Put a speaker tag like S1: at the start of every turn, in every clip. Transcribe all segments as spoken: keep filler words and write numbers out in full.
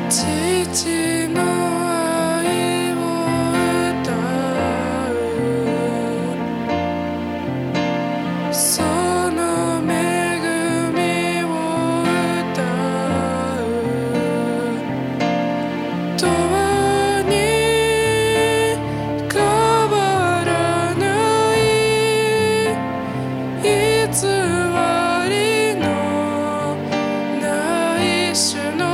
S1: 父の愛を歌う、その恵みを歌う、永遠に変わらない偽りのない主の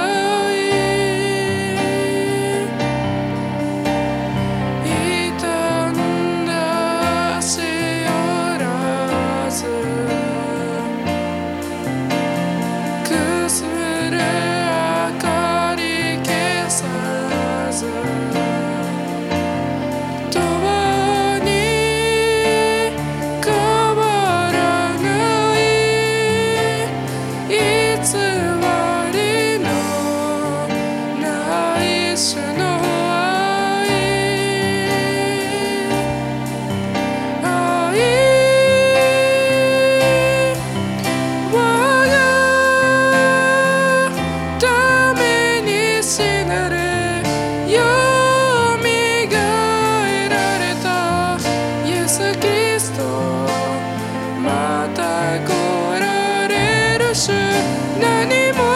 S1: 何も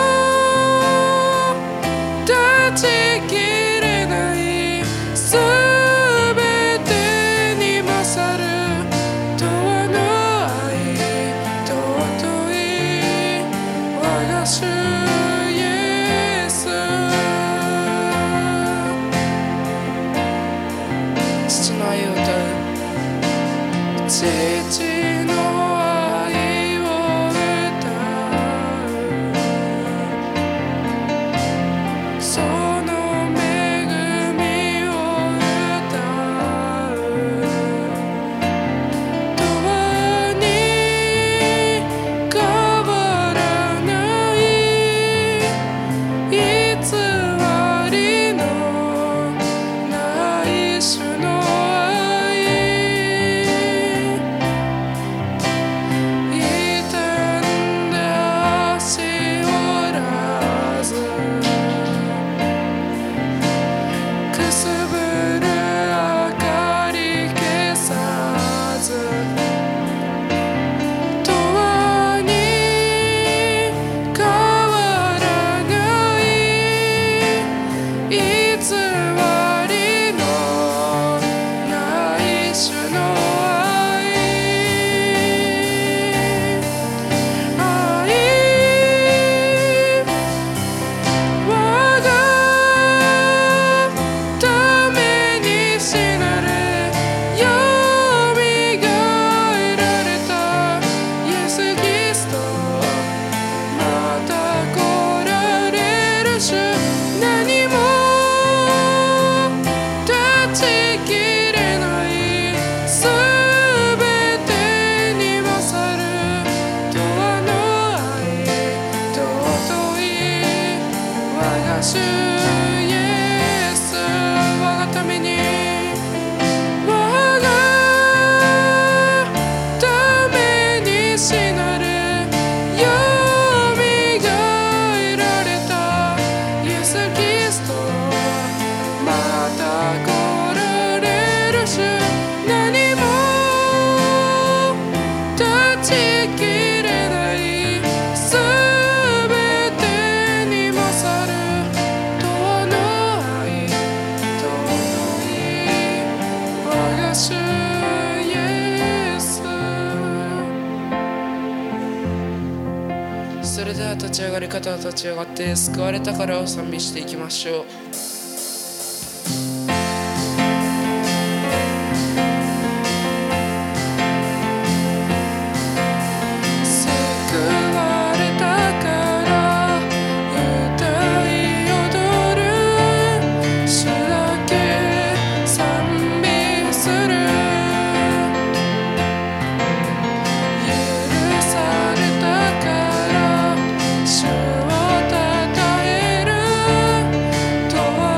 S1: 断ち切れないすべてに勝る永遠の愛尊い我が主イエス。父の愛を歌う、父の主イエス、我がために我がために死なれよみがえられたイエス・キリスト、また来られる主、何も断ち切れないすべてに勝る主イエス。それでは立ち上がり方を立ち上がって救われたからを賛美していきましょう。主をたたえる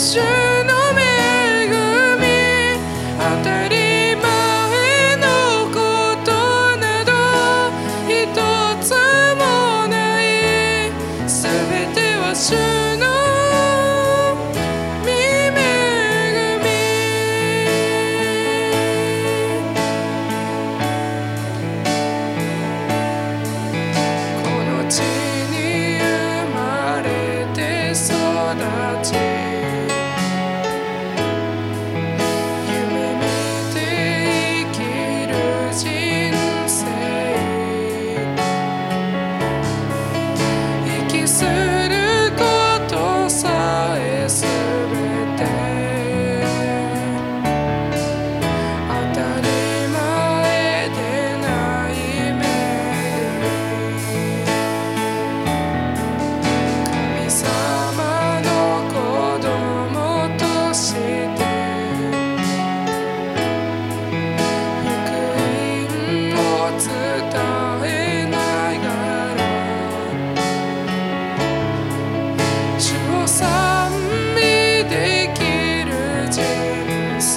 S1: 主の恵み当たり前のことなど一つもないすべては主の御恵みこの地に生まれて育ちすることさえすべて当たり前でない恵み神様の子供として福音を伝えながら賛美できる人生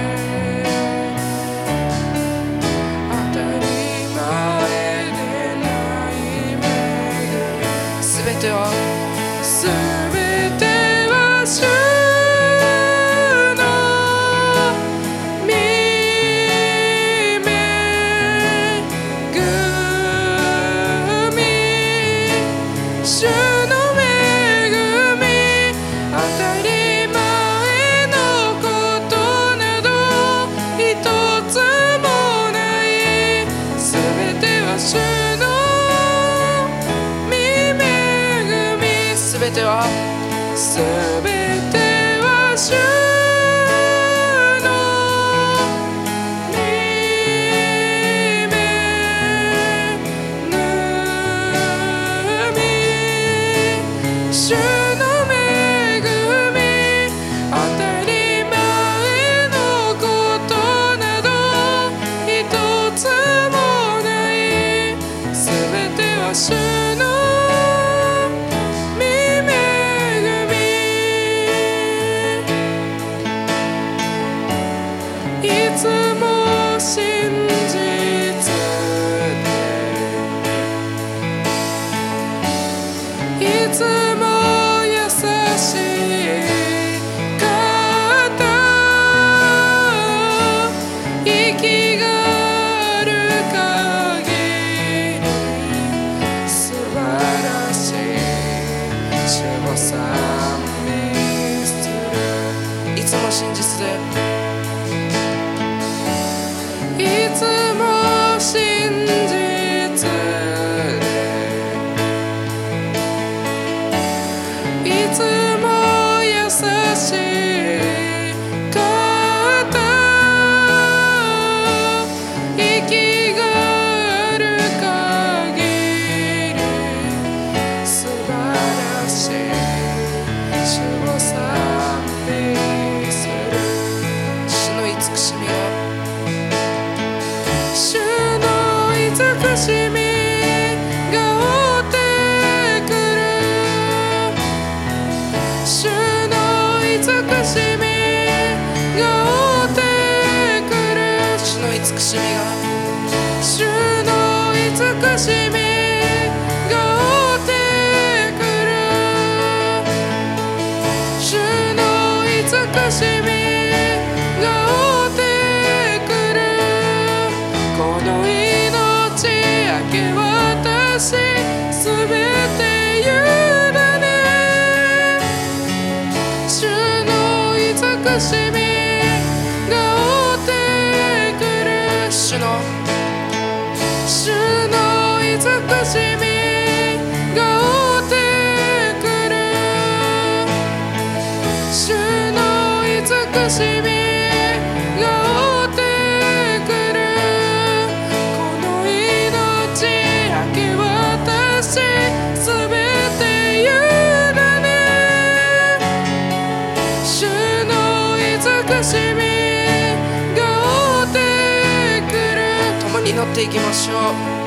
S1: 当たり前でない恵みすべてはすべては主の御恵み主のすべてはすべては主の御恵み主の恵み当たり前のことなど一つもないすべては主のいつも真実でいつも優しい方息がある限り素晴らしい主を賛美するいつも真実でいつも真実でいつも優しい方息がある限り素晴らしい主を賛美する主の慈しみが主の慈しみが追ってくる主の慈しみが追ってくる主の慈しみが主の慈しみが追ってくる主の慈しみが追ってくるこの命明け渡しすべて委ね主の慈しみが追ってくる主の主の慈しみが追ってくる主の慈しみが追ってくるこの命明け渡しすべて委ね主の慈しみが追ってくる共に祈っていきましょう。